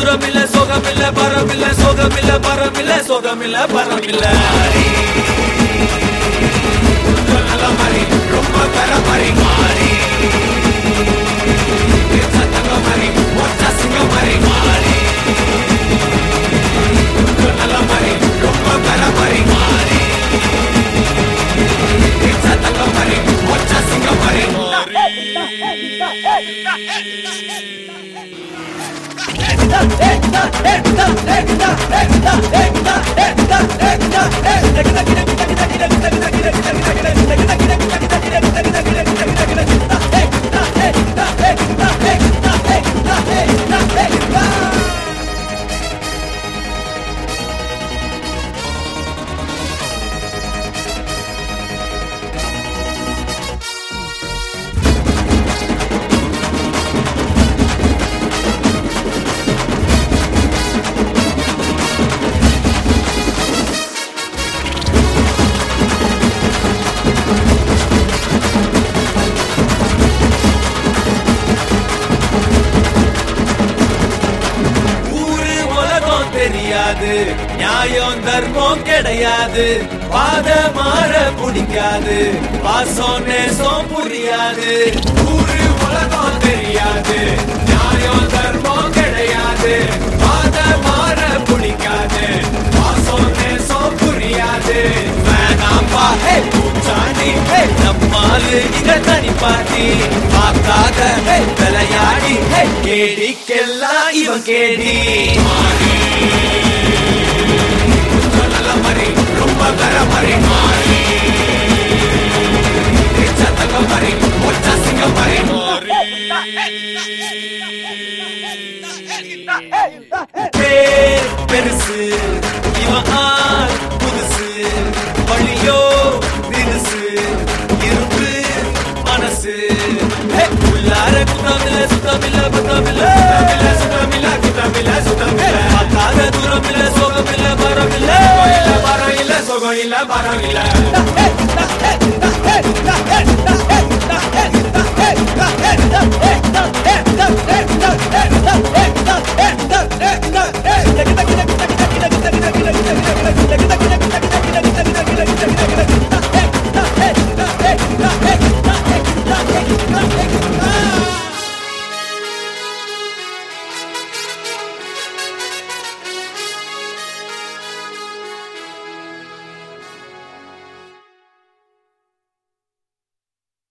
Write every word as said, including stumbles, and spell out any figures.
தூரமில்ல சோகமில்ல பரமில்ல சோகமில்ல பரமில்ல சோகமில்ல பரமில்ல நல்ல மாதிரி ரொம்ப பெற மாதிரி மாறி தங்க மாதிரி ஒற்ற சிங்க மாதிரி மாறி நல்ல மாதிரி ரொம்ப பெற மாதிரி மாறி தங்க மாதிரி ஒற்ற சிங்க மாதிரி நியாயம் தர்மம் கிடையாது பாத மாற பிடிக்காது பாசம் நேசம் புரியாது ஊரு உலகம் தெரியாது நியாயம் தர்மம் கிடையாது பாத மாற பிடிக்காது பாசம் நேசம் புரியாது வேணாம்பா ஹே பூச்சாண்டி ஹே நம்மாலு இங்க தனி பாட்டி பார்க்காத ஹே விளையாடி ஹே கேடிக்கெல்லாம் இவன் கேடி Mari, rumba gara mari mari. Chataga mari, mocha singa mari mari. Hey, perusu, iva aal pudusu, valiyo dinusu, irumbu manasu. Hey, ullara kutamilla sutamilla kutamilla, kutamilla sutamilla kutamilla sutamilla. Akaga duramilla sogamilla baramilla. Sogo illa baramilla